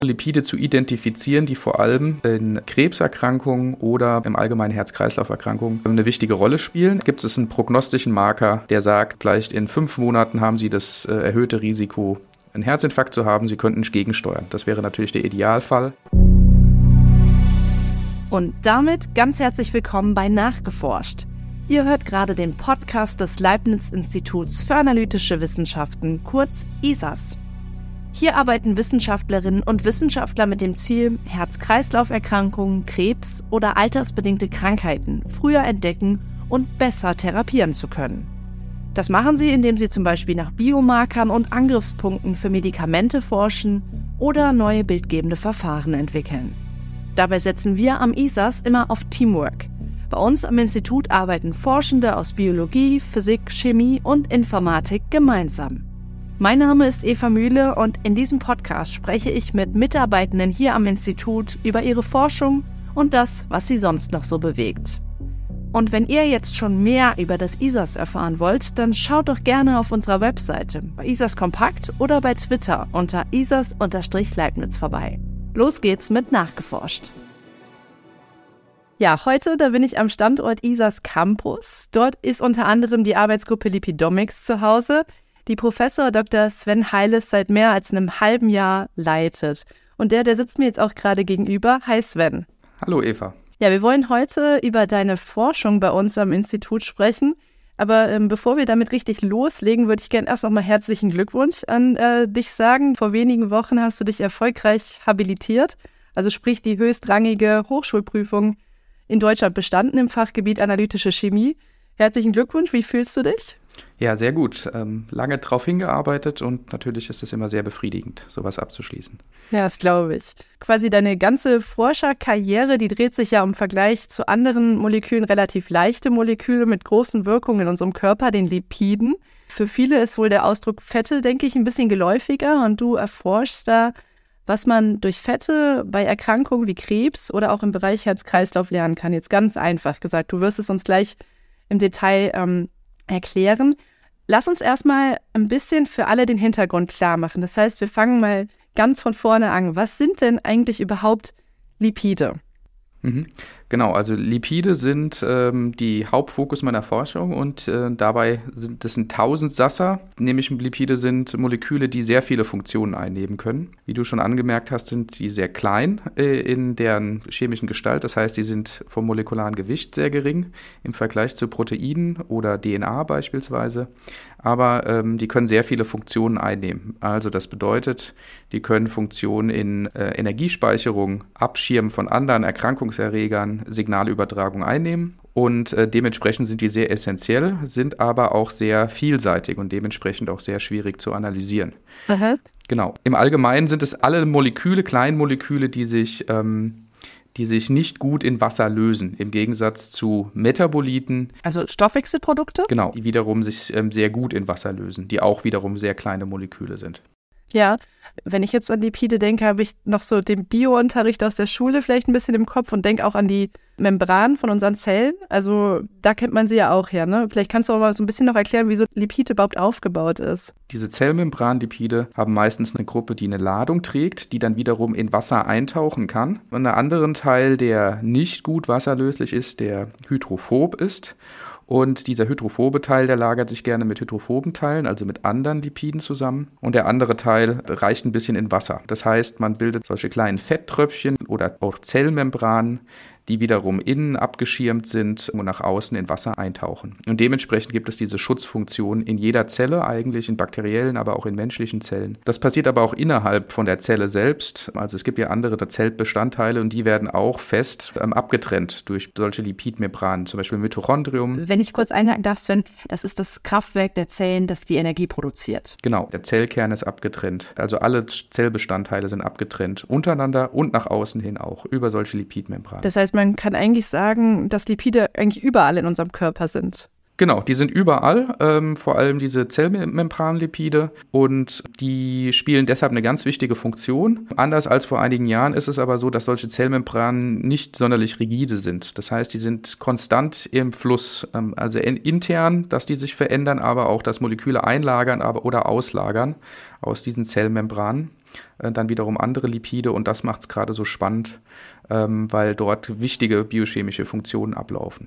Lipide zu identifizieren, die vor allem in Krebserkrankungen oder im allgemeinen Herz-Kreislauf-Erkrankungen eine wichtige Rolle spielen. Gibt es einen prognostischen Marker, der sagt, vielleicht in 5 Monaten haben Sie das erhöhte Risiko, einen Herzinfarkt zu haben, Sie könnten gegensteuern. Das wäre natürlich der Idealfall. Und damit ganz herzlich willkommen bei Nachgeforscht. Ihr hört gerade den Podcast des Leibniz-Instituts für analytische Wissenschaften, kurz ISAS. Hier arbeiten Wissenschaftlerinnen und Wissenschaftler mit dem Ziel, Herz-Kreislauf-Erkrankungen, Krebs oder altersbedingte Krankheiten früher entdecken und besser therapieren zu können. Das machen sie, indem sie zum Beispiel nach Biomarkern und Angriffspunkten für Medikamente forschen oder neue bildgebende Verfahren entwickeln. Dabei setzen wir am ISAS immer auf Teamwork. Bei uns am Institut arbeiten Forschende aus Biologie, Physik, Chemie und Informatik gemeinsam. Mein Name ist Eva Mühle und in diesem Podcast spreche ich mit Mitarbeitenden hier am Institut über ihre Forschung und das, was sie sonst noch so bewegt. Und wenn ihr jetzt schon mehr über das ISAS erfahren wollt, dann schaut doch gerne auf unserer Webseite, bei ISAS Kompakt oder bei Twitter unter ISAS_Leibniz vorbei. Los geht's mit Nachgeforscht. Ja, heute, da bin ich am Standort ISAS Campus. Dort ist unter anderem die Arbeitsgruppe Lipidomics zu Hause, die Professor Dr. Sven Heiles seit mehr als einem halben Jahr leitet. Und der sitzt mir jetzt auch gerade gegenüber. Hi Sven. Hallo Eva. Ja, wir wollen heute über deine Forschung bei uns am Institut sprechen. Aber bevor wir damit richtig loslegen, würde ich gerne erst noch mal herzlichen Glückwunsch an dich sagen. Vor wenigen Wochen hast du dich erfolgreich habilitiert, also sprich die höchstrangige Hochschulprüfung in Deutschland bestanden im Fachgebiet analytische Chemie. Herzlichen Glückwunsch, wie fühlst du dich? Ja, sehr gut. Lange drauf hingearbeitet und natürlich ist es immer sehr befriedigend, sowas abzuschließen. Ja, das glaube ich. Quasi deine ganze Forscherkarriere, die dreht sich ja im Vergleich zu anderen Molekülen relativ leichte Moleküle mit großen Wirkungen in unserem Körper, den Lipiden. Für viele ist wohl der Ausdruck Fette, denke ich, ein bisschen geläufiger und du erforschst da, was man durch Fette bei Erkrankungen wie Krebs oder auch im Bereich Herz-Kreislauf lernen kann. Jetzt ganz einfach gesagt, du wirst es uns gleich im Detail erklären. Lass uns erstmal ein bisschen für alle den Hintergrund klar machen. Das heißt, wir fangen mal ganz von vorne an. Was sind denn eigentlich überhaupt Lipide? Genau, also Lipide sind die Hauptfokus meiner Forschung und dabei sind das 1000 Sasser, nämlich Lipide sind Moleküle, die sehr viele Funktionen einnehmen können. Wie du schon angemerkt hast, sind die sehr klein in deren chemischen Gestalt, das heißt, die sind vom molekularen Gewicht sehr gering im Vergleich zu Proteinen oder DNA beispielsweise, aber die können sehr viele Funktionen einnehmen. Also das bedeutet, die können Funktionen in Energiespeicherung, Abschirmen von anderen Erkrankungserregern, Signalübertragung einnehmen und dementsprechend sind die sehr essentiell, sind aber auch sehr vielseitig und dementsprechend auch sehr schwierig zu analysieren. Aha. Genau. Im Allgemeinen sind es alle Moleküle, Kleinmoleküle, die sich nicht gut in Wasser lösen, im Gegensatz zu Metaboliten. Also Stoffwechselprodukte? Genau, die wiederum sich sehr gut in Wasser lösen, die auch wiederum sehr kleine Moleküle sind. Ja, wenn ich jetzt an Lipide denke, habe ich noch so den Biounterricht aus der Schule vielleicht ein bisschen im Kopf und denke auch an die Membran von unseren Zellen. Also da kennt man sie ja auch her, ne? Vielleicht kannst du auch mal so ein bisschen noch erklären, wie so Lipid überhaupt aufgebaut ist. Diese Zellmembranlipide haben meistens eine Gruppe, die eine Ladung trägt, die dann wiederum in Wasser eintauchen kann. Und einen anderen Teil, der nicht gut wasserlöslich ist, der hydrophob ist. Und dieser hydrophobe Teil, der lagert sich gerne mit hydrophoben Teilen, also mit anderen Lipiden zusammen. Und der andere Teil reicht ein bisschen in Wasser. Das heißt, man bildet solche kleinen Fetttröpfchen oder auch Zellmembranen, die wiederum innen abgeschirmt sind und nach außen in Wasser eintauchen. Und dementsprechend gibt es diese Schutzfunktion in jeder Zelle eigentlich, in bakteriellen, aber auch in menschlichen Zellen. Das passiert aber auch innerhalb von der Zelle selbst. Also es gibt ja andere Zellbestandteile und die werden auch fest abgetrennt durch solche Lipidmembranen, zum Beispiel Mitochondrium. Wenn ich kurz einhaken darf, Sven, das ist das Kraftwerk der Zellen, das die Energie produziert. Genau, der Zellkern ist abgetrennt. Also alle Zellbestandteile sind abgetrennt, untereinander und nach außen hin auch, über solche Lipidmembranen. Das heißt, man kann eigentlich sagen, dass Lipide eigentlich überall in unserem Körper sind. Genau, die sind überall, vor allem diese Zellmembranlipide und die spielen deshalb eine ganz wichtige Funktion. Anders als vor einigen Jahren ist es aber so, dass solche Zellmembranen nicht sonderlich rigide sind. Das heißt, die sind konstant im Fluss, also intern, dass die sich verändern, aber auch, dass Moleküle einlagern oder auslagern aus diesen Zellmembranen. dann wiederum andere Lipide und das macht es gerade so spannend, weil dort wichtige biochemische Funktionen ablaufen.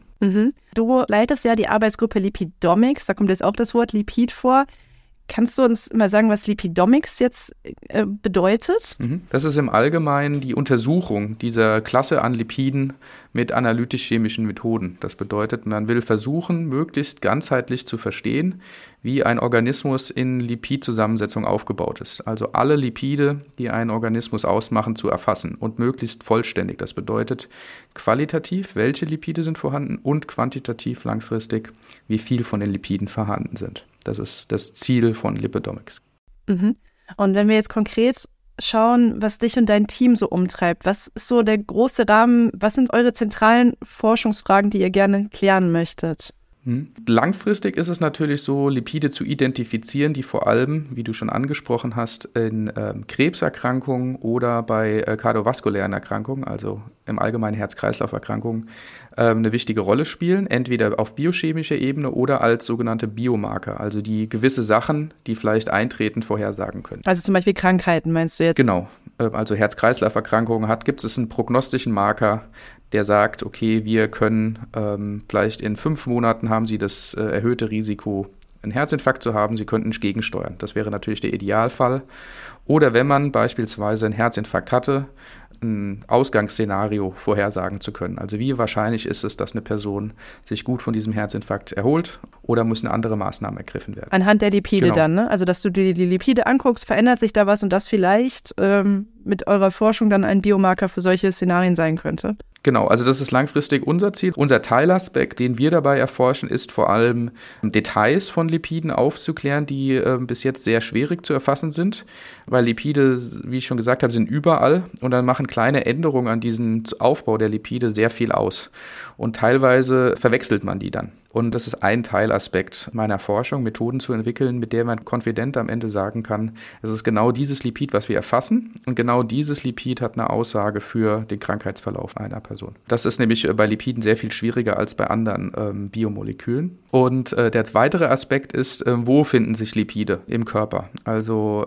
Du leitest ja die Arbeitsgruppe Lipidomics, da kommt jetzt auch das Wort Lipid vor. Kannst du uns mal sagen, was Lipidomics jetzt bedeutet? Das ist im Allgemeinen die Untersuchung dieser Klasse an Lipiden mit analytisch-chemischen Methoden. Das bedeutet, man will versuchen, möglichst ganzheitlich zu verstehen, wie ein Organismus in Lipidzusammensetzung aufgebaut ist. Also alle Lipide, die einen Organismus ausmachen, zu erfassen und möglichst vollständig. Das bedeutet qualitativ, welche Lipide sind vorhanden und quantitativ langfristig, wie viel von den Lipiden vorhanden sind. Das ist das Ziel von Lipidomics. Und wenn wir jetzt konkret schauen, was dich und dein Team so umtreibt, was ist so der große Rahmen, was sind eure zentralen Forschungsfragen, die ihr gerne klären möchtet? Langfristig ist es natürlich so, Lipide zu identifizieren, die vor allem, wie du schon angesprochen hast, in Krebserkrankungen oder bei kardiovaskulären Erkrankungen, also im Allgemeinen Herz-Kreislauf-Erkrankungen, eine wichtige Rolle spielen, entweder auf biochemischer Ebene oder als sogenannte Biomarker, also die gewisse Sachen, die vielleicht eintreten, vorhersagen können. Also zum Beispiel Krankheiten, meinst du jetzt? Genau, also Herz-Kreislauf-Erkrankungen gibt es einen prognostischen Marker, der sagt, okay, wir können vielleicht in 5 Monaten haben Sie das erhöhte Risiko, einen Herzinfarkt zu haben, Sie könnten gegensteuern. Das wäre natürlich der Idealfall. Oder wenn man beispielsweise einen Herzinfarkt hatte, ein Ausgangsszenario vorhersagen zu können. Also wie wahrscheinlich ist es, dass eine Person sich gut von diesem Herzinfarkt erholt oder müssen andere Maßnahmen ergriffen werden? Anhand der Lipide dann, ne? Also dass du die Lipide anguckst, verändert sich da was und das vielleicht mit eurer Forschung dann ein Biomarker für solche Szenarien sein könnte? Genau, also das ist langfristig unser Ziel. Unser Teilaspekt, den wir dabei erforschen, ist vor allem Details von Lipiden aufzuklären, die bis jetzt sehr schwierig zu erfassen sind, weil Lipide, wie ich schon gesagt habe, sind überall und dann machen kleine Änderungen an diesem Aufbau der Lipide sehr viel aus und teilweise verwechselt man die dann. Und das ist ein Teilaspekt meiner Forschung, Methoden zu entwickeln, mit der man konfident am Ende sagen kann, es ist genau dieses Lipid, was wir erfassen. Und genau dieses Lipid hat eine Aussage für den Krankheitsverlauf einer Person. Das ist nämlich bei Lipiden sehr viel schwieriger als bei anderen Biomolekülen. Und der weitere Aspekt ist, wo finden sich Lipide im Körper? Also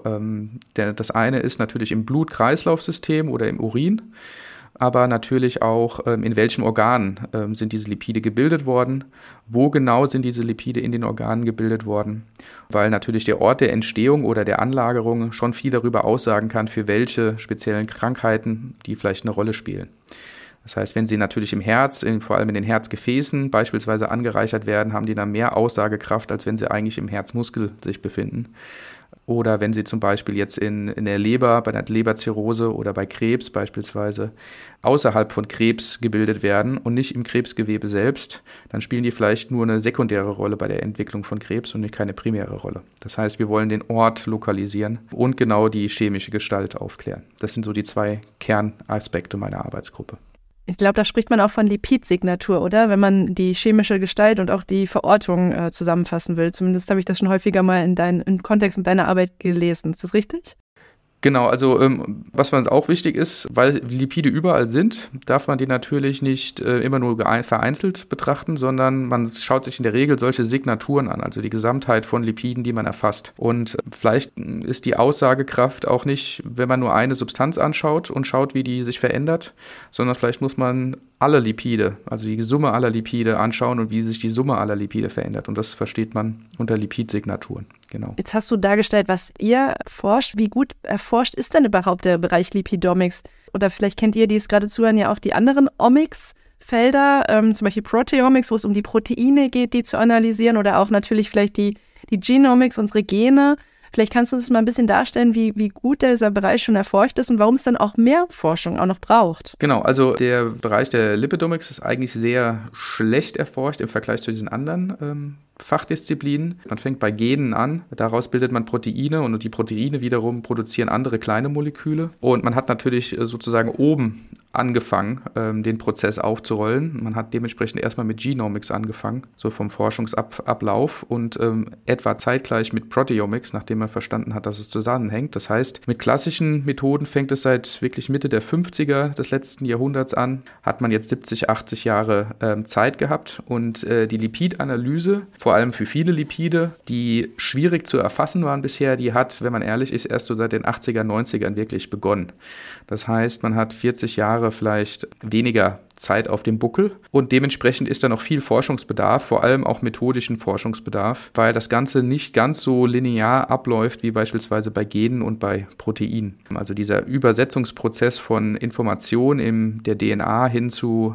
das eine ist natürlich im Blut-Kreislauf-System oder im Urin. Aber natürlich auch, in welchen Organen sind diese Lipide gebildet worden, wo genau sind diese Lipide in den Organen gebildet worden, weil natürlich der Ort der Entstehung oder der Anlagerung schon viel darüber aussagen kann, für welche speziellen Krankheiten die vielleicht eine Rolle spielen. Das heißt, wenn sie natürlich im Herz, vor allem in den Herzgefäßen beispielsweise angereichert werden, haben die dann mehr Aussagekraft, als wenn sie eigentlich im Herzmuskel sich befinden. Oder wenn sie zum Beispiel jetzt in der Leber, bei der Leberzirrhose oder bei Krebs beispielsweise außerhalb von Krebs gebildet werden und nicht im Krebsgewebe selbst, dann spielen die vielleicht nur eine sekundäre Rolle bei der Entwicklung von Krebs und nicht keine primäre Rolle. Das heißt, wir wollen den Ort lokalisieren und genau die chemische Gestalt aufklären. Das sind so die 2 Kernaspekte meiner Arbeitsgruppe. Ich glaube, da spricht man auch von Lipidsignatur, oder? Wenn man die chemische Gestalt und auch die Verortung zusammenfassen will. Zumindest habe ich das schon häufiger mal im Kontext mit deiner Arbeit gelesen. Ist das richtig? Genau, also was auch wichtig ist, weil Lipide überall sind, darf man die natürlich nicht immer nur vereinzelt betrachten, sondern man schaut sich in der Regel solche Signaturen an, also die Gesamtheit von Lipiden, die man erfasst. Und vielleicht ist die Aussagekraft auch nicht, wenn man nur eine Substanz anschaut und schaut, wie die sich verändert, sondern vielleicht muss man alle Lipide, also die Summe aller Lipide anschauen und wie sich die Summe aller Lipide verändert. Und das versteht man unter Lipidsignaturen. Genau. Jetzt hast du dargestellt, was ihr forscht. Wie gut erforscht ist denn überhaupt der Bereich Lipidomics? Oder vielleicht kennt ihr, die es gerade zuhören, ja auch die anderen Omics-Felder, zum Beispiel Proteomics, wo es um die Proteine geht, die zu analysieren, oder auch natürlich vielleicht die Genomics, unsere Gene. Vielleicht kannst du uns mal ein bisschen darstellen, wie gut dieser Bereich schon erforscht ist und warum es dann auch mehr Forschung auch noch braucht. Genau, also der Bereich der Lipidomics ist eigentlich sehr schlecht erforscht im Vergleich zu diesen anderen Fachdisziplinen. Man fängt bei Genen an, daraus bildet man Proteine und die Proteine wiederum produzieren andere kleine Moleküle. Und man hat natürlich sozusagen oben angefangen, den Prozess aufzurollen. Man hat dementsprechend erstmal mit Genomics angefangen, so vom Forschungsablauf und etwa zeitgleich mit Proteomics, nachdem man verstanden hat, dass es zusammenhängt. Das heißt, mit klassischen Methoden fängt es seit wirklich Mitte der 50er des letzten Jahrhunderts an, hat man jetzt 70, 80 Jahre Zeit gehabt und die Lipidanalyse, vor allem für viele Lipide, die schwierig zu erfassen waren bisher, die hat, wenn man ehrlich ist, erst so seit den 80er, 90ern wirklich begonnen. Das heißt, man hat 40 Jahre vielleicht weniger Zeit auf dem Buckel und dementsprechend ist da noch viel Forschungsbedarf, vor allem auch methodischen Forschungsbedarf, weil das Ganze nicht ganz so linear abläuft wie beispielsweise bei Genen und bei Proteinen. Also dieser Übersetzungsprozess von Information in der DNA hin zu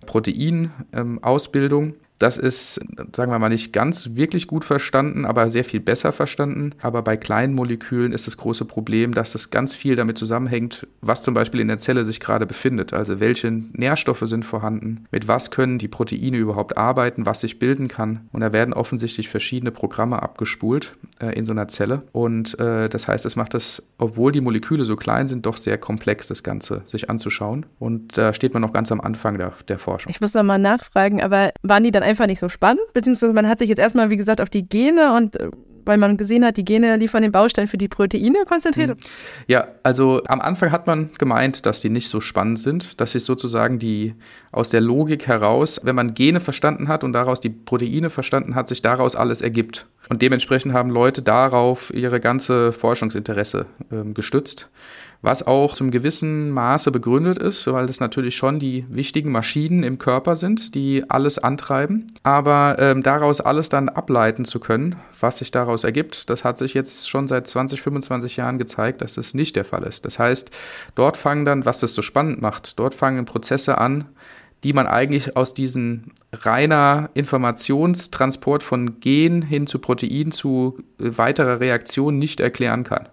Proteinausbildung, das ist, sagen wir mal, nicht ganz wirklich gut verstanden, aber sehr viel besser verstanden. Aber bei kleinen Molekülen ist das große Problem, dass das ganz viel damit zusammenhängt, was zum Beispiel in der Zelle sich gerade befindet. Also welche Nährstoffe sind vorhanden, mit was können die Proteine überhaupt arbeiten, was sich bilden kann. Und da werden offensichtlich verschiedene Programme abgespult in so einer Zelle. Und das heißt, es macht das, obwohl die Moleküle so klein sind, doch sehr komplex, das Ganze sich anzuschauen. Und da steht man noch ganz am Anfang der Forschung. Ich muss noch mal nachfragen, aber waren die dann einfach nicht so spannend? Beziehungsweise man hat sich jetzt erstmal, wie gesagt, auf die Gene und weil man gesehen hat, die Gene liefern den Baustein für die Proteine konzentriert? Ja, also am Anfang hat man gemeint, dass die nicht so spannend sind, dass sich sozusagen die aus der Logik heraus, wenn man Gene verstanden hat und daraus die Proteine verstanden hat, sich daraus alles ergibt. Und dementsprechend haben Leute darauf ihre ganze Forschungsinteresse gestützt. Was auch zum gewissen Maße begründet ist, weil das natürlich schon die wichtigen Maschinen im Körper sind, die alles antreiben. Aber daraus alles dann ableiten zu können, was sich daraus ergibt, das hat sich jetzt schon seit 20, 25 Jahren gezeigt, dass das nicht der Fall ist. Das heißt, dort fangen dann, was das so spannend macht, dort fangen Prozesse an, die man eigentlich aus diesem reiner Informationstransport von Gen hin zu Protein zu weiterer Reaktion nicht erklären kann.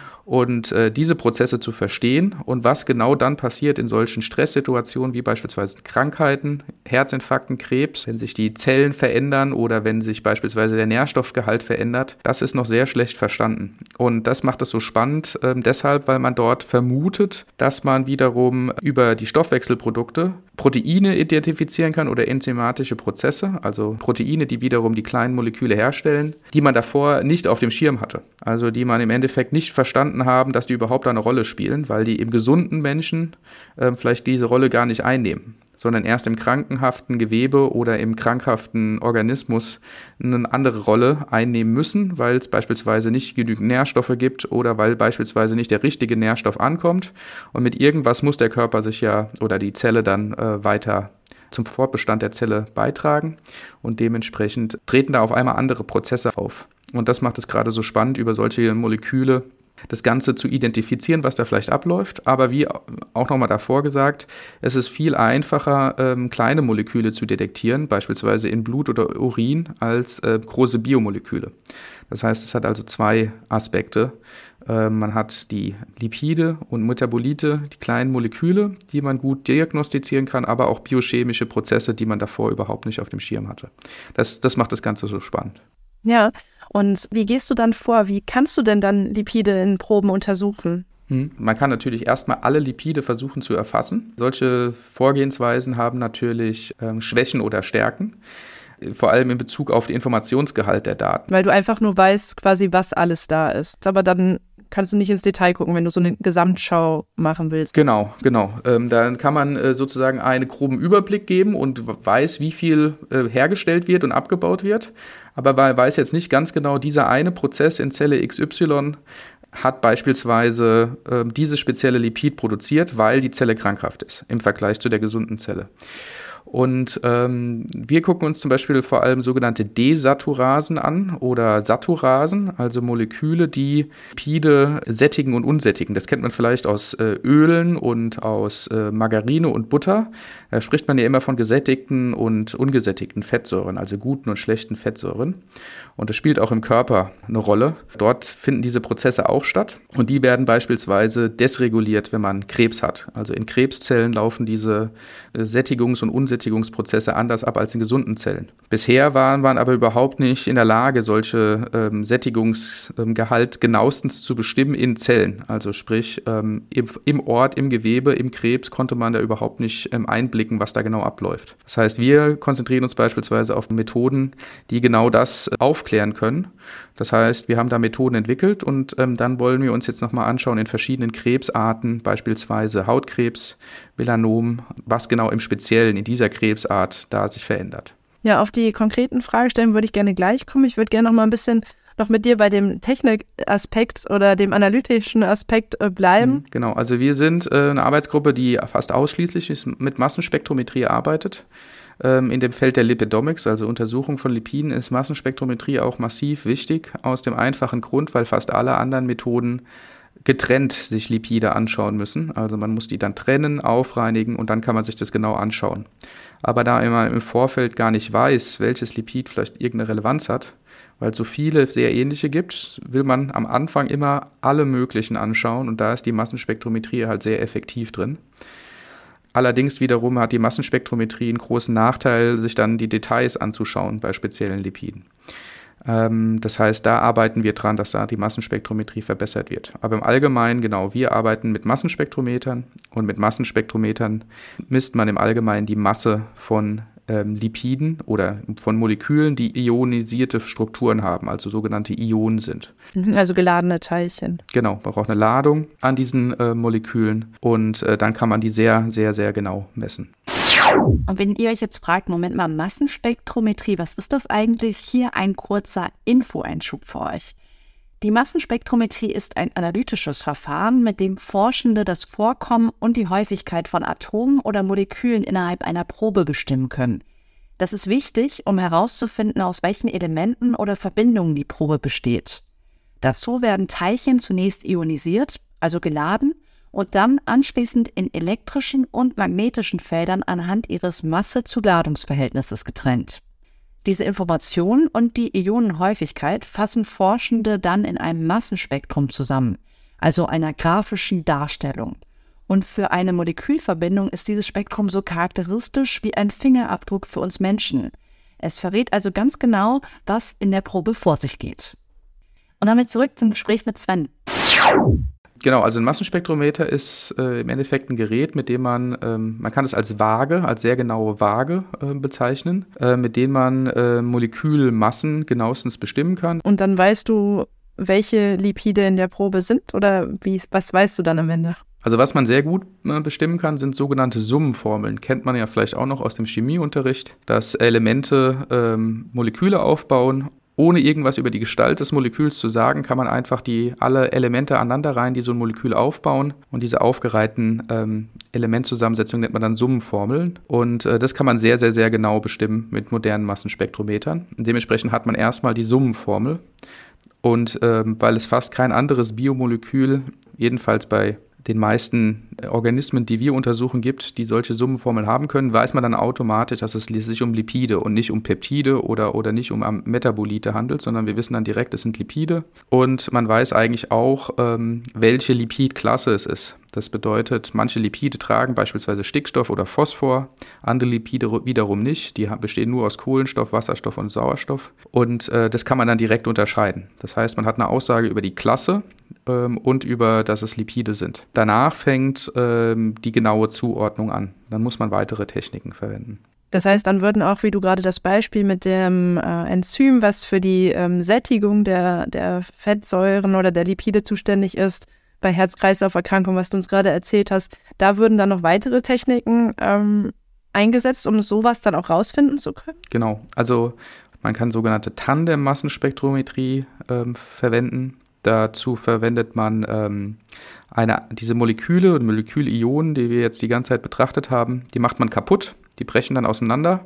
Und diese Prozesse zu verstehen und was genau dann passiert in solchen Stresssituationen wie beispielsweise Krankheiten, Herzinfarkten, Krebs, wenn sich die Zellen verändern oder wenn sich beispielsweise der Nährstoffgehalt verändert, das ist noch sehr schlecht verstanden. Und das macht es so spannend, deshalb, weil man dort vermutet, dass man wiederum über die Stoffwechselprodukte Proteine identifizieren kann oder enzymatische Prozesse, also Proteine, die wiederum die kleinen Moleküle herstellen, die man davor nicht auf dem Schirm hatte. Also die man im Endeffekt nicht verstanden haben, dass die überhaupt eine Rolle spielen, weil die im gesunden Menschen vielleicht diese Rolle gar nicht einnehmen, sondern erst im krankenhaften Gewebe oder im krankhaften Organismus eine andere Rolle einnehmen müssen, weil es beispielsweise nicht genügend Nährstoffe gibt oder weil beispielsweise nicht der richtige Nährstoff ankommt. Und mit irgendwas muss der Körper sich ja oder die Zelle dann weiter zum Fortbestand der Zelle beitragen und dementsprechend treten da auf einmal andere Prozesse auf. Und das macht es gerade so spannend, über solche Moleküle das Ganze zu identifizieren, was da vielleicht abläuft. Aber wie auch nochmal davor gesagt, es ist viel einfacher, kleine Moleküle zu detektieren, beispielsweise in Blut oder Urin, als große Biomoleküle. Das heißt, es hat also zwei Aspekte. Man hat die Lipide und Metabolite, die kleinen Moleküle, die man gut diagnostizieren kann, aber auch biochemische Prozesse, die man davor überhaupt nicht auf dem Schirm hatte. Das macht das Ganze so spannend. Ja, und wie gehst du dann vor? Wie kannst du denn dann Lipide in Proben untersuchen? Man kann natürlich erstmal alle Lipide versuchen zu erfassen. Solche Vorgehensweisen haben natürlich Schwächen oder Stärken, vor allem in Bezug auf den Informationsgehalt der Daten. Weil du einfach nur weißt quasi, was alles da ist. Aber dann kannst du nicht ins Detail gucken, wenn du so eine Gesamtschau machen willst. Genau. Dann kann man sozusagen einen groben Überblick geben und weiß, wie viel hergestellt wird und abgebaut wird. Aber man weiß jetzt nicht ganz genau, dieser eine Prozess in Zelle XY hat beispielsweise dieses spezielle Lipid produziert, weil die Zelle krankhaft ist im Vergleich zu der gesunden Zelle. Und wir gucken uns zum Beispiel vor allem sogenannte Desaturasen an oder Saturasen, also Moleküle, die Lipide sättigen und unsättigen. Das kennt man vielleicht aus Ölen und aus Margarine und Butter. Da spricht man ja immer von gesättigten und ungesättigten Fettsäuren, also guten und schlechten Fettsäuren. Und das spielt auch im Körper eine Rolle. Dort finden diese Prozesse auch statt. Und die werden beispielsweise desreguliert, wenn man Krebs hat. Also in Krebszellen laufen diese Sättigungs- und unsättigungsprozesse Fettsättigungsprozesse anders ab als in gesunden Zellen. Bisher waren wir aber überhaupt nicht in der Lage, solche Sättigungsgehalt genauestens zu bestimmen in Zellen. Also sprich, im Ort, im Gewebe, im Krebs konnte man da überhaupt nicht einblicken, was da genau abläuft. Das heißt, wir konzentrieren uns beispielsweise auf Methoden, die genau das aufklären können. Das heißt, wir haben da Methoden entwickelt und dann wollen wir uns jetzt nochmal anschauen in verschiedenen Krebsarten, beispielsweise Hautkrebs, Melanom, was genau im Speziellen in dieser Krebsart da sich verändert. Ja, auf die konkreten Fragestellen würde ich gerne gleich kommen. Ich würde gerne noch mal ein bisschen noch mit dir bei dem Technikaspekt oder dem analytischen Aspekt bleiben. Genau, also wir sind eine Arbeitsgruppe, die fast ausschließlich mit Massenspektrometrie arbeitet. In dem Feld der Lipidomics, also Untersuchung von Lipiden, ist Massenspektrometrie auch massiv wichtig, aus dem einfachen Grund, weil fast alle anderen Methoden getrennt sich Lipide anschauen müssen. Also man muss die dann trennen, aufreinigen und dann kann man sich das genau anschauen. Aber da man im Vorfeld gar nicht weiß, welches Lipid vielleicht irgendeine Relevanz hat, weil es so viele sehr ähnliche gibt, will man am Anfang immer alle möglichen anschauen und da ist die Massenspektrometrie halt sehr effektiv drin. Allerdings wiederum hat die Massenspektrometrie einen großen Nachteil, sich dann die Details anzuschauen bei speziellen Lipiden. Das heißt, da arbeiten wir dran, dass da die Massenspektrometrie verbessert wird. Aber im Allgemeinen, genau, wir arbeiten mit Massenspektrometern und mit Massenspektrometern misst man im Allgemeinen die Masse von Lipiden oder von Molekülen, die ionisierte Strukturen haben, also sogenannte Ionen sind. Also geladene Teilchen. Genau, man braucht eine Ladung an diesen Molekülen und dann kann man die sehr, sehr, sehr genau messen. Und wenn ihr euch jetzt fragt, Moment mal, Massenspektrometrie, was ist das eigentlich? Hier ein kurzer Infoeinschub für euch. Die Massenspektrometrie ist ein analytisches Verfahren, mit dem Forschende das Vorkommen und die Häufigkeit von Atomen oder Molekülen innerhalb einer Probe bestimmen können. Das ist wichtig, um herauszufinden, aus welchen Elementen oder Verbindungen die Probe besteht. Dazu werden Teilchen zunächst ionisiert, also geladen, und dann anschließend in elektrischen und magnetischen Feldern anhand ihres Masse-zu-Ladungsverhältnisses getrennt. Diese Information und die Ionenhäufigkeit fassen Forschende dann in einem Massenspektrum zusammen, also einer grafischen Darstellung. Und für eine Molekülverbindung ist dieses Spektrum so charakteristisch wie ein Fingerabdruck für uns Menschen. Es verrät also ganz genau, was in der Probe vor sich geht. Und damit zurück zum Gespräch mit Sven. Genau, also ein Massenspektrometer ist im Endeffekt ein Gerät, mit dem man kann es als Waage, als sehr genaue Waage bezeichnen, mit dem man Molekülmassen genauestens bestimmen kann. Und dann weißt du, welche Lipide in der Probe sind oder was weißt du dann am Ende? Also was man sehr gut bestimmen kann, sind sogenannte Summenformeln. Kennt man ja vielleicht auch noch aus dem Chemieunterricht, dass Elemente Moleküle aufbauen. Ohne irgendwas über die Gestalt des Moleküls zu sagen, kann man einfach alle Elemente aneinanderreihen, die so ein Molekül aufbauen. Und diese aufgereihten Elementzusammensetzungen nennt man dann Summenformeln. Und das kann man sehr, sehr, sehr genau bestimmen mit modernen Massenspektrometern. Dementsprechend hat man erstmal die Summenformel. Und weil es fast kein anderes Biomolekül, jedenfalls bei den meisten Organismen, die wir untersuchen, gibt, die solche Summenformeln haben können, weiß man dann automatisch, dass es sich um Lipide und nicht um Peptide oder nicht um Metabolite handelt, sondern wir wissen dann direkt, es sind Lipide. Und man weiß eigentlich auch, welche Lipidklasse es ist. Das bedeutet, manche Lipide tragen beispielsweise Stickstoff oder Phosphor, andere Lipide wiederum nicht. Die bestehen nur aus Kohlenstoff, Wasserstoff und Sauerstoff. Und das kann man dann direkt unterscheiden. Das heißt, man hat eine Aussage über die Klasse und über, dass es Lipide sind. Danach fängt die genaue Zuordnung an. Dann muss man weitere Techniken verwenden. Das heißt, dann würden auch, wie du gerade das Beispiel mit dem Enzym, was für die Sättigung der Fettsäuren oder der Lipide zuständig ist, bei Herz-Kreislauf-Erkrankungen, was du uns gerade erzählt hast, da würden dann noch weitere Techniken eingesetzt, um sowas dann auch rausfinden zu können? Genau, also man kann sogenannte Tandem-Massenspektrometrie verwenden. Dazu verwendet man diese Moleküle und Molekülionen, die wir jetzt die ganze Zeit betrachtet haben, die macht man kaputt, die brechen dann auseinander.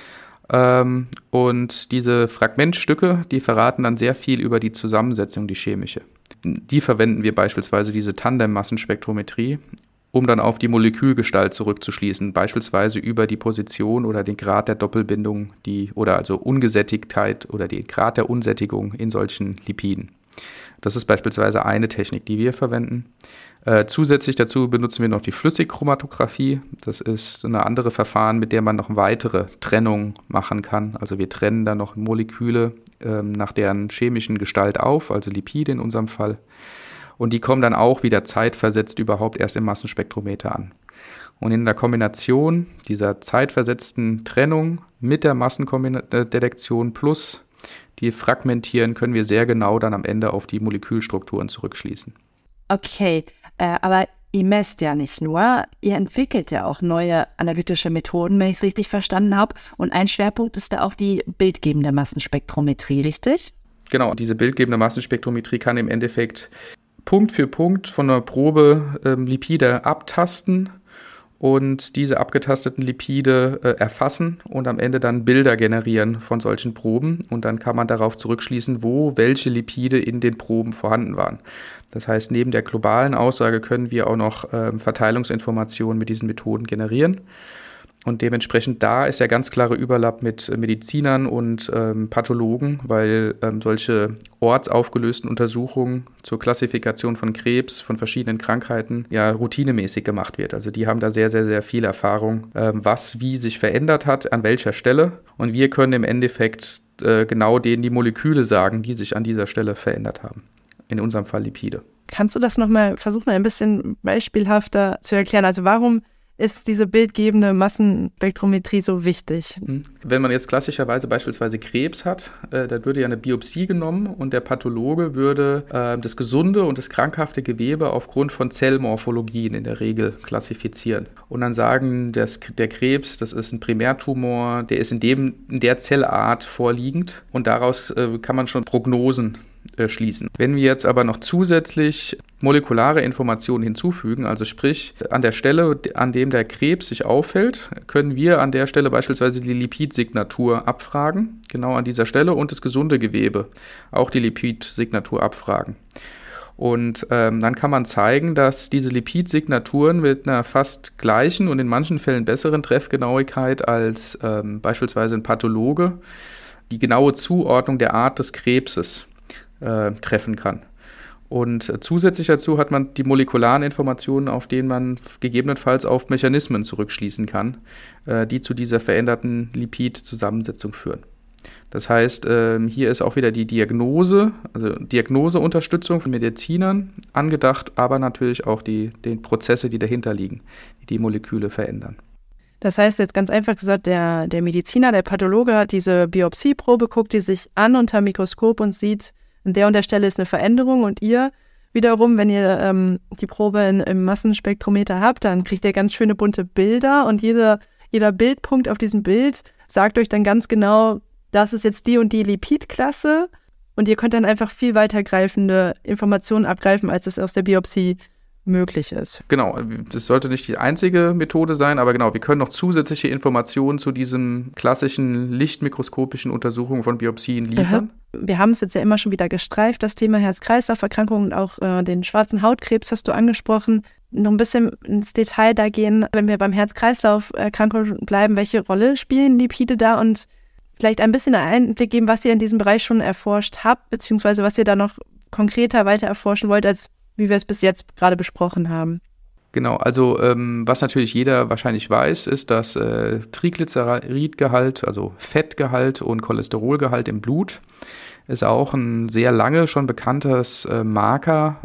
Und diese Fragmentstücke, die verraten dann sehr viel über die Zusammensetzung, die chemische. Die verwenden wir beispielsweise, diese Tandem-Massenspektrometrie, um dann auf die Molekülgestalt zurückzuschließen, beispielsweise über die Position oder den Grad der Doppelbindung, oder also Ungesättigtheit oder den Grad der Unsättigung in solchen Lipiden. Das ist beispielsweise eine Technik, die wir verwenden. Zusätzlich dazu benutzen wir noch die Flüssigchromatographie. Das ist eine andere Verfahren, mit der man noch weitere Trennung machen kann. Also wir trennen dann noch Moleküle nach deren chemischen Gestalt auf, also Lipide in unserem Fall. Und die kommen dann auch wieder zeitversetzt überhaupt erst im Massenspektrometer an. Und in der Kombination dieser zeitversetzten Trennung mit der Massendetektion plus die Fragmentieren können wir sehr genau dann am Ende auf die Molekülstrukturen zurückschließen. Okay, aber ihr messt ja nicht nur, ihr entwickelt ja auch neue analytische Methoden, wenn ich es richtig verstanden habe. Und ein Schwerpunkt ist da auch die bildgebende Massenspektrometrie, richtig? Genau, diese bildgebende Massenspektrometrie kann im Endeffekt Punkt für Punkt von einer Probe Lipide abtasten und diese abgetasteten Lipide erfassen und am Ende dann Bilder generieren von solchen Proben. Und dann kann man darauf zurückschließen, wo welche Lipide in den Proben vorhanden waren. Das heißt, neben der globalen Aussage können wir auch noch Verteilungsinformationen mit diesen Methoden generieren. Und dementsprechend da ist ja ganz klare Überlapp mit Medizinern und Pathologen, weil solche ortsaufgelösten Untersuchungen zur Klassifikation von Krebs, von verschiedenen Krankheiten ja routinemäßig gemacht wird. Also die haben da sehr, sehr, sehr viel Erfahrung, was wie sich verändert hat, an welcher Stelle. Und wir können im Endeffekt genau denen die Moleküle sagen, die sich an dieser Stelle verändert haben. In unserem Fall Lipide. Kannst du das nochmal versuchen, ein bisschen beispielhafter zu erklären? Also warum ist diese bildgebende Massenspektrometrie so wichtig? Wenn man jetzt klassischerweise beispielsweise Krebs hat, dann würde ja eine Biopsie genommen und der Pathologe würde das gesunde und das krankhafte Gewebe aufgrund von Zellmorphologien in der Regel klassifizieren. Und dann sagen, der Krebs, das ist ein Primärtumor, der ist in der Zellart vorliegend und daraus kann man schon Prognosen schließen. Wenn wir jetzt aber noch zusätzlich molekulare Informationen hinzufügen, also sprich an der Stelle, an dem der Krebs sich auffällt, können wir an der Stelle beispielsweise die Lipidsignatur abfragen, genau an dieser Stelle, und das gesunde Gewebe, auch die Lipidsignatur abfragen. Und dann kann man zeigen, dass diese Lipidsignaturen mit einer fast gleichen und in manchen Fällen besseren Treffgenauigkeit als beispielsweise ein Pathologe die genaue Zuordnung der Art des Krebses treffen kann. Und zusätzlich dazu hat man die molekularen Informationen, auf denen man gegebenenfalls auf Mechanismen zurückschließen kann, die zu dieser veränderten Lipidzusammensetzung führen. Das heißt, hier ist auch wieder die Diagnose, also Diagnoseunterstützung von Medizinern angedacht, aber natürlich auch die Prozesse, die dahinter liegen, die die Moleküle verändern. Das heißt jetzt ganz einfach gesagt, der Mediziner, der Pathologe hat diese Biopsieprobe, guckt die sich an unter Mikroskop und sieht, an der und der Stelle ist eine Veränderung, und ihr wiederum, wenn ihr die Probe im Massenspektrometer habt, dann kriegt ihr ganz schöne bunte Bilder, und jeder Bildpunkt auf diesem Bild sagt euch dann ganz genau, das ist jetzt die und die Lipidklasse, und ihr könnt dann einfach viel weitergreifende Informationen abgreifen, als es aus der Biopsie möglich ist. Genau, das sollte nicht die einzige Methode sein, aber genau, wir können noch zusätzliche Informationen zu diesen klassischen lichtmikroskopischen Untersuchungen von Biopsien liefern. Wir haben es jetzt ja immer schon wieder gestreift, das Thema Herz-Kreislauf-Erkrankungen und auch den schwarzen Hautkrebs hast du angesprochen. Noch ein bisschen ins Detail da gehen, wenn wir beim Herz-Kreislauf-Erkrankungen bleiben, welche Rolle spielen Lipide da, und vielleicht ein bisschen einen Einblick geben, was ihr in diesem Bereich schon erforscht habt, beziehungsweise was ihr da noch konkreter weiter erforschen wollt, als wie wir es bis jetzt gerade besprochen haben. Genau, also was natürlich jeder wahrscheinlich weiß, ist, dass Triglyceridgehalt, also Fettgehalt und Cholesterolgehalt im Blut ist auch ein sehr lange schon bekanntes Marker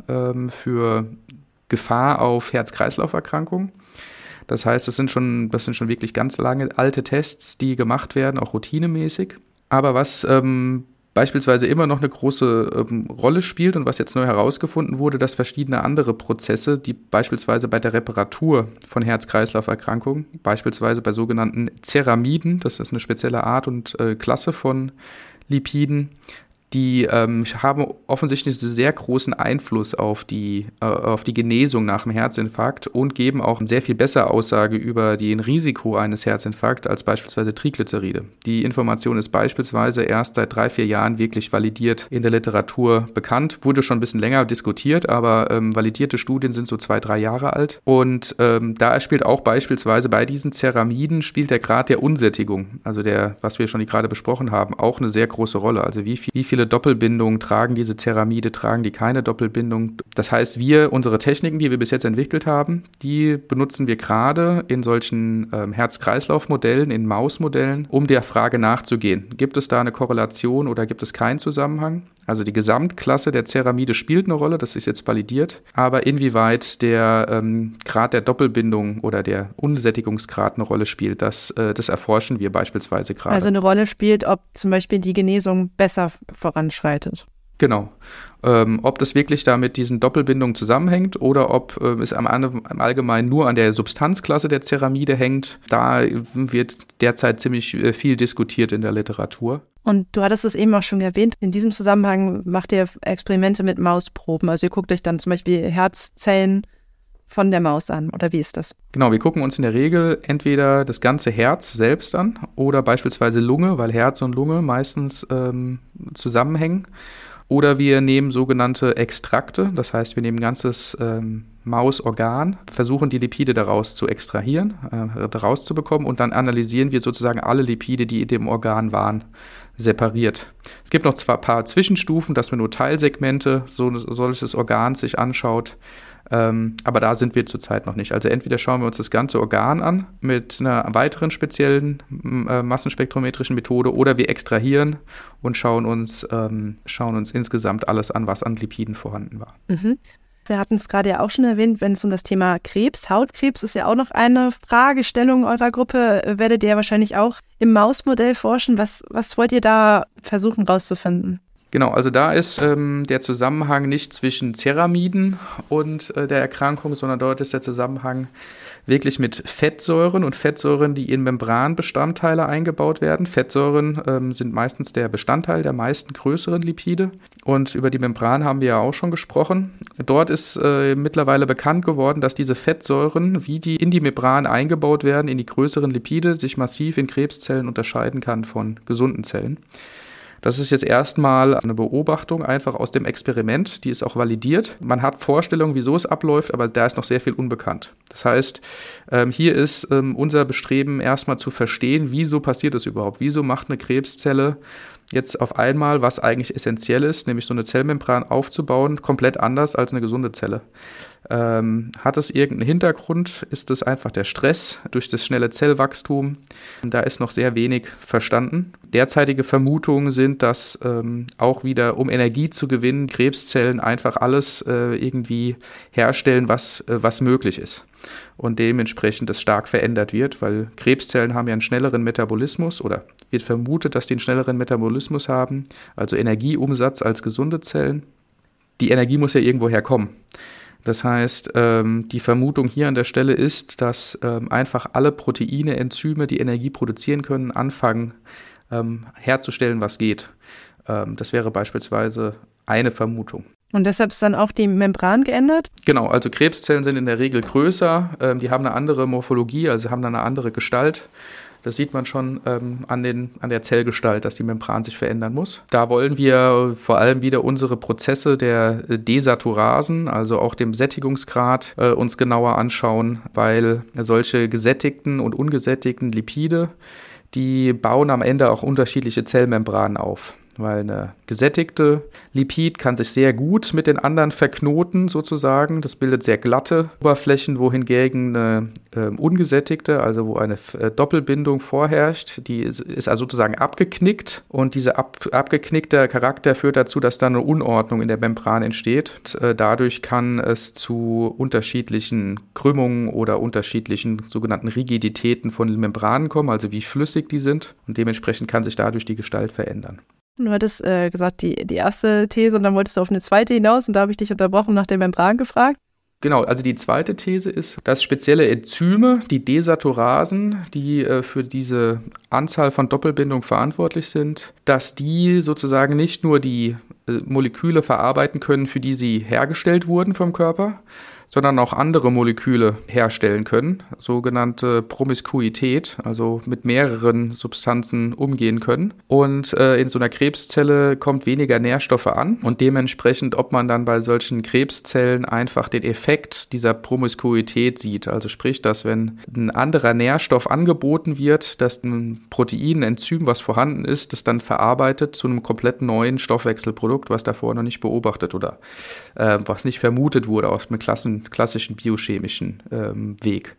für Gefahr auf Herz-Kreislauf-Erkrankungen. Das heißt, das sind schon wirklich ganz lange alte Tests, die gemacht werden, auch routinemäßig. Aber was beispielsweise immer noch eine große Rolle spielt und was jetzt neu herausgefunden wurde, dass verschiedene andere Prozesse, die beispielsweise bei der Reparatur von Herz-Kreislauf-Erkrankungen, beispielsweise bei sogenannten Ceramiden, das ist eine spezielle Art und Klasse von Lipiden, die haben offensichtlich einen sehr großen Einfluss auf die Genesung nach dem Herzinfarkt und geben auch sehr viel bessere Aussage über den Risiko eines Herzinfarkts als beispielsweise Triglyceride. Die Information ist beispielsweise erst seit 3-4 Jahren wirklich validiert in der Literatur bekannt, wurde schon ein bisschen länger diskutiert, aber validierte Studien sind so 2-3 Jahre alt. Und da spielt auch beispielsweise bei diesen Ceramiden spielt der Grad der Unsättigung, also was wir schon gerade besprochen haben, auch eine sehr große Rolle. Also wie viele viele Doppelbindungen tragen diese Ceramide, tragen die keine Doppelbindung. Das heißt, unsere Techniken, die wir bis jetzt entwickelt haben, die benutzen wir gerade in solchen Herz-Kreislauf-Modellen, in Mausmodellen, um der Frage nachzugehen. Gibt es da eine Korrelation oder gibt es keinen Zusammenhang? Also die Gesamtklasse der Ceramide spielt eine Rolle, das ist jetzt validiert, aber inwieweit der Grad der Doppelbindung oder der Unsättigungsgrad eine Rolle spielt, das erforschen wir beispielsweise gerade. Also eine Rolle spielt, ob zum Beispiel die Genesung besser voranschreitet. Genau. Ob das wirklich da mit diesen Doppelbindungen zusammenhängt oder ob es am Allgemeinen nur an der Substanzklasse der Ceramide hängt, da wird derzeit ziemlich viel diskutiert in der Literatur. Und du hattest es eben auch schon erwähnt, in diesem Zusammenhang macht ihr Experimente mit Mausproben. Also ihr guckt euch dann zum Beispiel Herzzellen von der Maus an, oder wie ist das? Genau, wir gucken uns in der Regel entweder das ganze Herz selbst an oder beispielsweise Lunge, weil Herz und Lunge meistens zusammenhängen. Oder wir nehmen sogenannte Extrakte, das heißt, wir nehmen ein ganzes Mausorgan, versuchen die Lipide daraus zu extrahieren, daraus zu bekommen und dann analysieren wir sozusagen alle Lipide, die in dem Organ waren, separiert. Es gibt noch zwar ein paar Zwischenstufen, dass man nur Teilsegmente solches Organs sich anschaut, aber da sind wir zurzeit noch nicht. Also entweder schauen wir uns das ganze Organ an mit einer weiteren speziellen massenspektrometrischen Methode oder wir extrahieren und schauen uns insgesamt alles an, was an Lipiden vorhanden war. Mhm. Wir hatten es gerade ja auch schon erwähnt, wenn es um das Thema Krebs, Hautkrebs ist ja auch noch eine Fragestellung eurer Gruppe. Werdet ihr wahrscheinlich auch im Mausmodell forschen? Was wollt ihr da versuchen rauszufinden? Genau, also da ist der Zusammenhang nicht zwischen Ceramiden und der Erkrankung, sondern dort ist der Zusammenhang wirklich mit Fettsäuren und Fettsäuren, die in Membranbestandteile eingebaut werden. Fettsäuren sind meistens der Bestandteil der meisten größeren Lipide und über die Membran haben wir ja auch schon gesprochen. Dort ist mittlerweile bekannt geworden, dass diese Fettsäuren, wie die in die Membran eingebaut werden, in die größeren Lipide, sich massiv in Krebszellen unterscheiden kann von gesunden Zellen. Das ist jetzt erstmal eine Beobachtung einfach aus dem Experiment, die ist auch validiert. Man hat Vorstellungen, wieso es abläuft, aber da ist noch sehr viel unbekannt. Das heißt, hier ist unser Bestreben erstmal zu verstehen, wieso passiert das überhaupt? Wieso macht eine Krebszelle jetzt auf einmal, was eigentlich essentiell ist, nämlich so eine Zellmembran aufzubauen, komplett anders als eine gesunde Zelle? Hat es irgendeinen Hintergrund? Ist es einfach der Stress durch das schnelle Zellwachstum? Da ist noch sehr wenig verstanden. Derzeitige Vermutungen sind, dass auch wieder, um Energie zu gewinnen, Krebszellen einfach alles irgendwie herstellen, was möglich ist. Und dementsprechend das stark verändert wird, weil Krebszellen haben ja einen schnelleren Metabolismus oder wird vermutet, dass die einen schnelleren Metabolismus haben, also Energieumsatz als gesunde Zellen. Die Energie muss ja irgendwo herkommen. Das heißt, die Vermutung hier an der Stelle ist, dass einfach alle Proteine, Enzyme, die Energie produzieren können, anfangen herzustellen, was geht. Das wäre beispielsweise eine Vermutung. Und deshalb ist dann auch die Membran geändert? Genau, also Krebszellen sind in der Regel größer, die haben eine andere Morphologie, also haben eine andere Gestalt. Das sieht man schon an der Zellgestalt, dass die Membran sich verändern muss. Da wollen wir vor allem wieder unsere Prozesse der Desaturasen, also auch dem Sättigungsgrad, uns genauer anschauen, weil solche gesättigten und ungesättigten Lipide, die bauen am Ende auch unterschiedliche Zellmembranen auf. Weil eine gesättigte Lipid kann sich sehr gut mit den anderen verknoten sozusagen. Das bildet sehr glatte Oberflächen, wohingegen eine ungesättigte, also wo eine Doppelbindung vorherrscht, die ist also sozusagen abgeknickt. Und dieser abgeknickte Charakter führt dazu, dass da eine Unordnung in der Membran entsteht. Und dadurch kann es zu unterschiedlichen Krümmungen oder unterschiedlichen sogenannten Rigiditäten von Membranen kommen, also wie flüssig die sind. Und dementsprechend kann sich dadurch die Gestalt verändern. Du hattest gesagt, die erste These und dann wolltest du auf eine zweite hinaus und da habe ich dich unterbrochen nach der Membran gefragt. Genau, also die zweite These ist, dass spezielle Enzyme, die Desaturasen, die für diese Anzahl von Doppelbindungen verantwortlich sind, dass die sozusagen nicht nur die Moleküle verarbeiten können, für die sie hergestellt wurden vom Körper, sondern auch andere Moleküle herstellen können, sogenannte Promiskuität, also mit mehreren Substanzen umgehen können. Und in so einer Krebszelle kommt weniger Nährstoffe an und dementsprechend, ob man dann bei solchen Krebszellen einfach den Effekt dieser Promiskuität sieht. Also sprich, dass wenn ein anderer Nährstoff angeboten wird, dass ein Protein, ein Enzym, was vorhanden ist, das dann verarbeitet zu einem komplett neuen Stoffwechselprodukt, was davor noch nicht beobachtet oder was nicht vermutet wurde aus einem klassischen biochemischen Weg.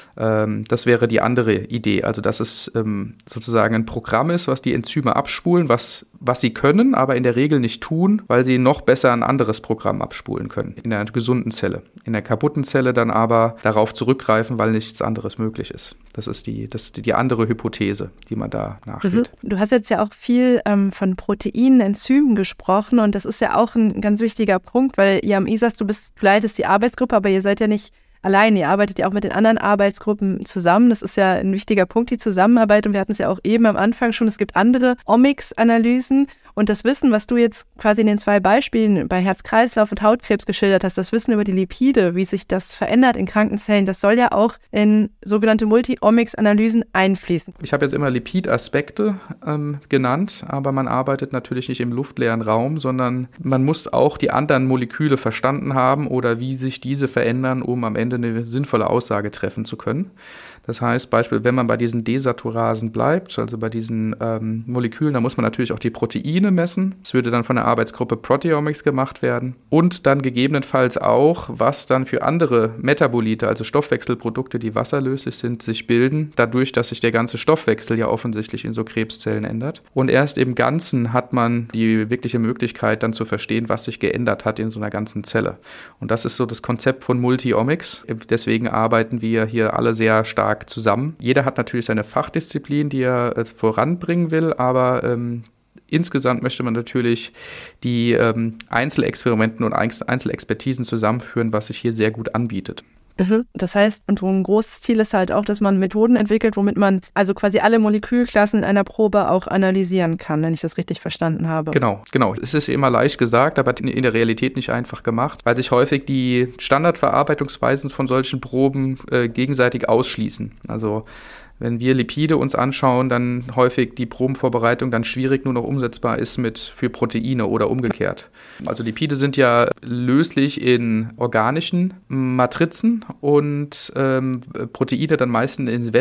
Das wäre die andere Idee, also dass es sozusagen ein Programm ist, was die Enzyme abspulen, was sie können, aber in der Regel nicht tun, weil sie noch besser ein anderes Programm abspulen können in einer gesunden Zelle. In der kaputten Zelle dann aber darauf zurückgreifen, weil nichts anderes möglich ist. Das ist die andere Hypothese, die man da nachgeht. Du hast jetzt ja auch viel von Proteinen, Enzymen gesprochen und das ist ja auch ein ganz wichtiger Punkt, weil ihr am ISAS, du leitest die Arbeitsgruppe, aber ihr seid ja nicht allein, ihr arbeitet ja auch mit den anderen Arbeitsgruppen zusammen. Das ist ja ein wichtiger Punkt, die Zusammenarbeit. Und wir hatten es ja auch eben am Anfang schon, es gibt andere Omics-Analysen. Und das Wissen, was du jetzt quasi in den 2 Beispielen bei Herz-Kreislauf und Hautkrebs geschildert hast, das Wissen über die Lipide, wie sich das verändert in kranken Zellen, das soll ja auch in sogenannte Multi-Omics-Analysen einfließen. Ich habe jetzt immer Lipidaspekte genannt, aber man arbeitet natürlich nicht im luftleeren Raum, sondern man muss auch die anderen Moleküle verstanden haben oder wie sich diese verändern, um am Ende eine sinnvolle Aussage treffen zu können. Das heißt, Beispiel, wenn man bei diesen Desaturasen bleibt, also bei diesen Molekülen, da muss man natürlich auch die Proteine messen. Das würde dann von der Arbeitsgruppe Proteomics gemacht werden. Und dann gegebenenfalls auch, was dann für andere Metabolite, also Stoffwechselprodukte, die wasserlöslich sind, sich bilden, dadurch, dass sich der ganze Stoffwechsel ja offensichtlich in so Krebszellen ändert. Und erst im Ganzen hat man die wirkliche Möglichkeit, dann zu verstehen, was sich geändert hat in so einer ganzen Zelle. Und das ist so das Konzept von Multi-Omics. Deswegen arbeiten wir hier alle sehr stark zusammen. Jeder hat natürlich seine Fachdisziplin, die er voranbringen will, aber insgesamt möchte man natürlich die Einzelexperimenten und Einzelexpertisen zusammenführen, was sich hier sehr gut anbietet. Das heißt, und ein großes Ziel ist halt auch, dass man Methoden entwickelt, womit man also quasi alle Molekülklassen in einer Probe auch analysieren kann, wenn ich das richtig verstanden habe. Genau. Es ist immer leicht gesagt, aber in der Realität nicht einfach gemacht, weil sich häufig die Standardverarbeitungsweisen von solchen Proben gegenseitig ausschließen. Also wenn wir Lipide uns anschauen, dann häufig die Probenvorbereitung dann schwierig nur noch umsetzbar ist für Proteine oder umgekehrt. Also Lipide sind ja löslich in organischen Matrizen und Proteine dann meistens in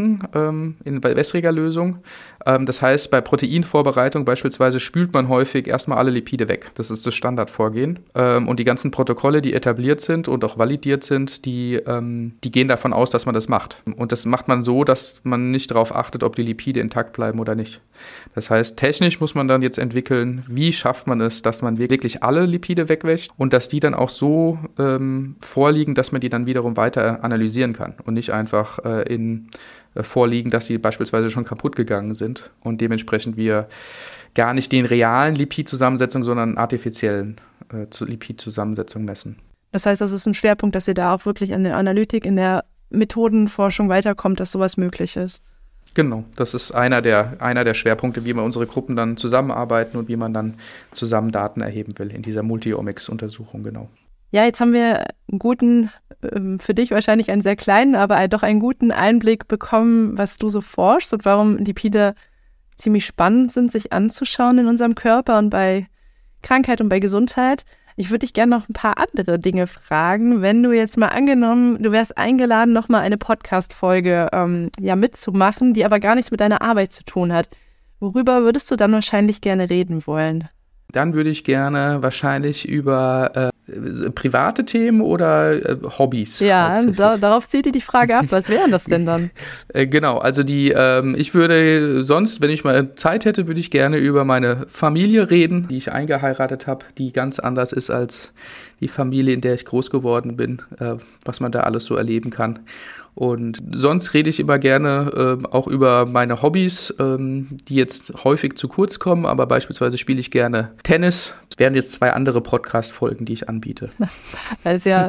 wässriger Lösung. Das heißt, bei Proteinvorbereitung beispielsweise spült man häufig erstmal alle Lipide weg. Das ist das Standardvorgehen. Und die ganzen Protokolle, die etabliert sind und auch validiert sind, die gehen davon aus, dass man das macht. Und das macht man so, dass man nicht darauf achtet, ob die Lipide intakt bleiben oder nicht. Das heißt, technisch muss man dann jetzt entwickeln, wie schafft man es, dass man wirklich alle Lipide wegwäscht und dass die dann auch so vorliegen, dass man die dann wiederum weiter analysieren kann und nicht einfach vorliegen, dass sie beispielsweise schon kaputt gegangen sind und dementsprechend wir gar nicht den realen Lipidzusammensetzungen, sondern artifiziellen Lipidzusammensetzungen messen. Das heißt, das ist ein Schwerpunkt, dass ihr da auch wirklich an der Analytik, in der Methodenforschung weiterkommt, dass sowas möglich ist. Genau, das ist einer der Schwerpunkte, wie wir unsere Gruppen dann zusammenarbeiten und wie man dann zusammen Daten erheben will in dieser Multi-Omics-Untersuchung, genau. Ja, jetzt haben wir einen guten, für dich wahrscheinlich einen sehr kleinen, aber doch einen guten Einblick bekommen, was du so forschst und warum Lipide ziemlich spannend sind, sich anzuschauen in unserem Körper und bei Krankheit und bei Gesundheit. Ich würde dich gerne noch ein paar andere Dinge fragen. Wenn du jetzt mal angenommen, du wärst eingeladen, nochmal eine Podcast-Folge mitzumachen, die aber gar nichts mit deiner Arbeit zu tun hat. Worüber würdest du dann wahrscheinlich gerne reden wollen? Dann würde ich gerne wahrscheinlich über private Themen oder Hobbys. Ja, darauf zielt die Frage ab. Was wären das denn dann? Genau, also ich würde sonst, wenn ich mal Zeit hätte, würde ich gerne über meine Familie reden, die ich eingeheiratet habe, die ganz anders ist als die Familie, in der ich groß geworden bin, was man da alles so erleben kann. Und sonst rede ich immer gerne auch über meine Hobbys, die jetzt häufig zu kurz kommen, aber beispielsweise spiele ich gerne Tennis. Es wären jetzt 2 andere Podcast-Folgen, die ich anbiete. Da ist ja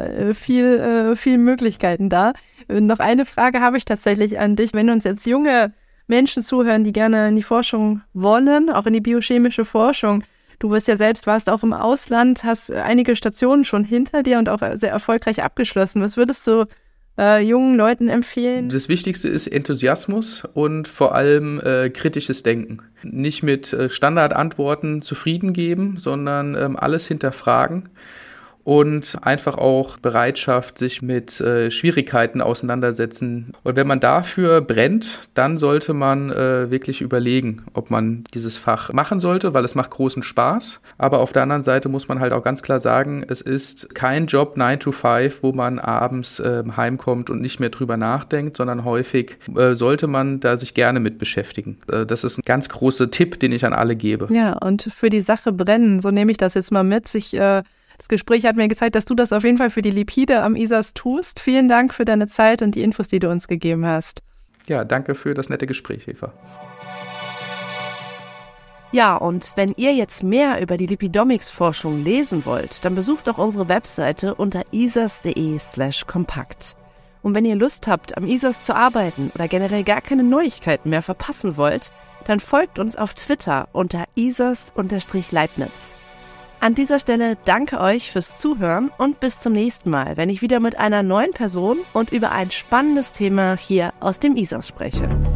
viel Möglichkeiten da. Noch eine Frage habe ich tatsächlich an dich. Wenn uns jetzt junge Menschen zuhören, die gerne in die Forschung wollen, auch in die biochemische Forschung, Du warst auch im Ausland, hast einige Stationen schon hinter dir und auch sehr erfolgreich abgeschlossen. Was würdest du jungen Leuten empfehlen? Das Wichtigste ist Enthusiasmus und vor allem kritisches Denken. Nicht mit Standardantworten zufrieden geben, sondern alles hinterfragen. Und einfach auch Bereitschaft, sich mit Schwierigkeiten auseinandersetzen. Und wenn man dafür brennt, dann sollte man wirklich überlegen, ob man dieses Fach machen sollte, weil es macht großen Spaß. Aber auf der anderen Seite muss man halt auch ganz klar sagen, es ist kein Job 9 to 5, wo man abends heimkommt und nicht mehr drüber nachdenkt, sondern häufig sollte man da sich gerne mit beschäftigen. Das ist ein ganz großer Tipp, den ich an alle gebe. Ja, und für die Sache brennen, so nehme ich das jetzt mal mit. Das Gespräch hat mir gezeigt, dass du das auf jeden Fall für die Lipide am ISAS tust. Vielen Dank für deine Zeit und die Infos, die du uns gegeben hast. Ja, danke für das nette Gespräch, Eva. Ja, und wenn ihr jetzt mehr über die Lipidomics-Forschung lesen wollt, dann besucht doch unsere Webseite unter isas.de/kompakt. Und wenn ihr Lust habt, am ISAS zu arbeiten oder generell gar keine Neuigkeiten mehr verpassen wollt, dann folgt uns auf Twitter unter isas_Leibniz. An dieser Stelle danke euch fürs Zuhören und bis zum nächsten Mal, wenn ich wieder mit einer neuen Person und über ein spannendes Thema hier aus dem ISAS spreche.